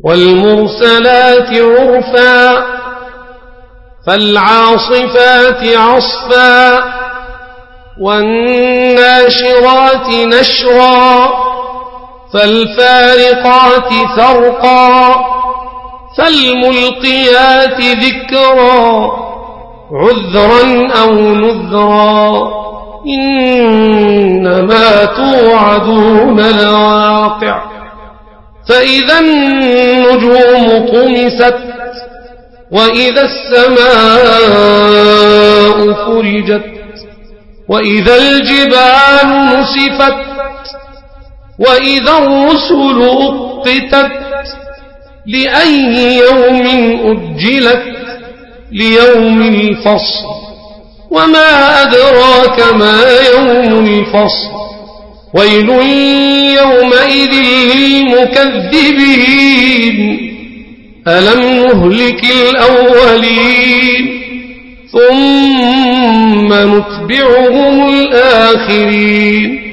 والمرسلات عرفا فالعاصفات عصفا والناشرات نشرا فالفارقات فرقا فالملقيات ذكرا عذرا أو نذرا إنما توعدون لواقع فإذا النجوم طمست وإذا السماء فرجت وإذا الجبال نسفت وإذا الرسل أقتت لأي يوم أجلت ليوم الفصل وما أدراك ما يوم الفصل ويل يومئذ للمكذبين ألم نهلك الأولين ثم نتبعهم الآخرين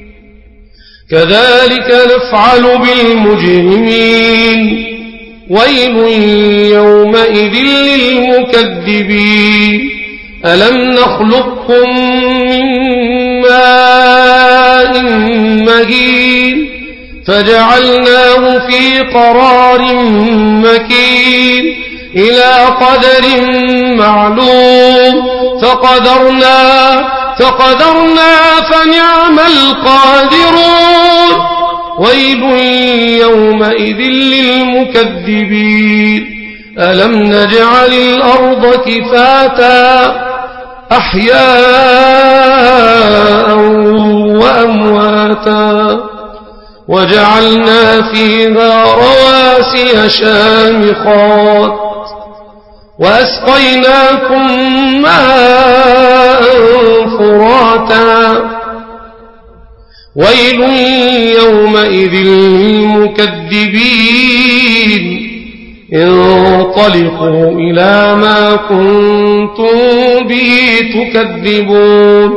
كذلك نفعل بالمجرمين ويل يومئذ للمكذبين ألم نخلقكم من ماء مهين فجعلناه في قرار مكين إلى قدر معلوم فقدرنا فنعم القادرون ويل يومئذ للمكذبين ألم نجعل الأرض كفاتا أحياء وأمواتا وجعلنا فيها رواسي شامخات وأسقيناكم ماء فراتا ويل يومئذ للمكذبين انطلقوا إلى ما كنتم به تكذبون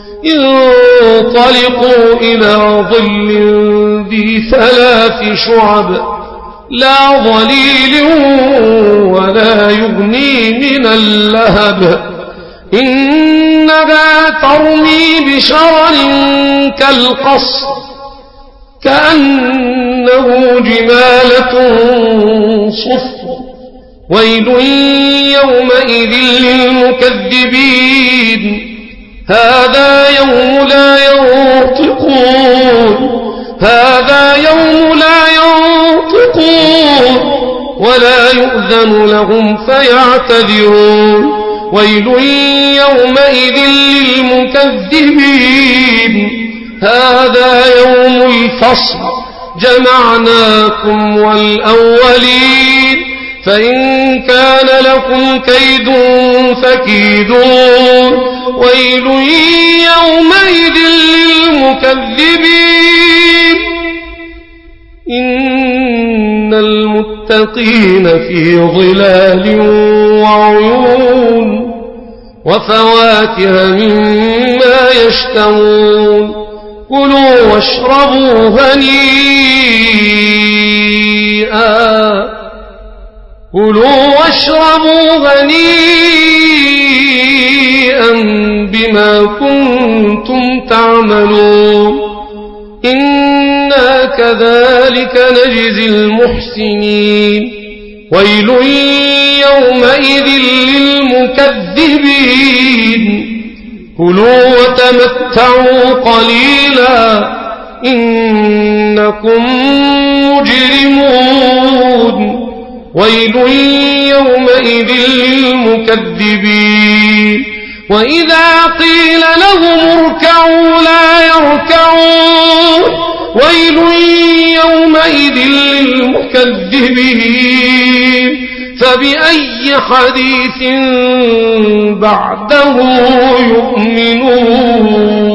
انطلقوا إلى ظل ذي 3 شعب لا ظليل ولا يغني من اللهب إنها ترمي بشرر كالقصر كأنه جمالة صفر ويل يومئذ للمكذبين هذا يوم لا ينطقون ولا يؤذن لهم فيعتذرون ويل يومئذ للمكذبين هذا يوم الفصل جمعناكم والأولين فإن كان لكم كيد فكيدون ويل يومئذ للمكذبين إن المتقين في ظلال وعيون وفواكه مما يشتهون كلوا واشربوا هنيئا بما كنتم تعملون إنا كذلك نجزي المحسنين ويل يومئذ للمكذبين كلوا وتمتعوا قليلا إنكم مجرمون ويل يومئذ للمكذبين وإذا قيل لهم اركعوا لا يركعون ويل يومئذ للمكذبين فبأي حديث بعده يؤمنون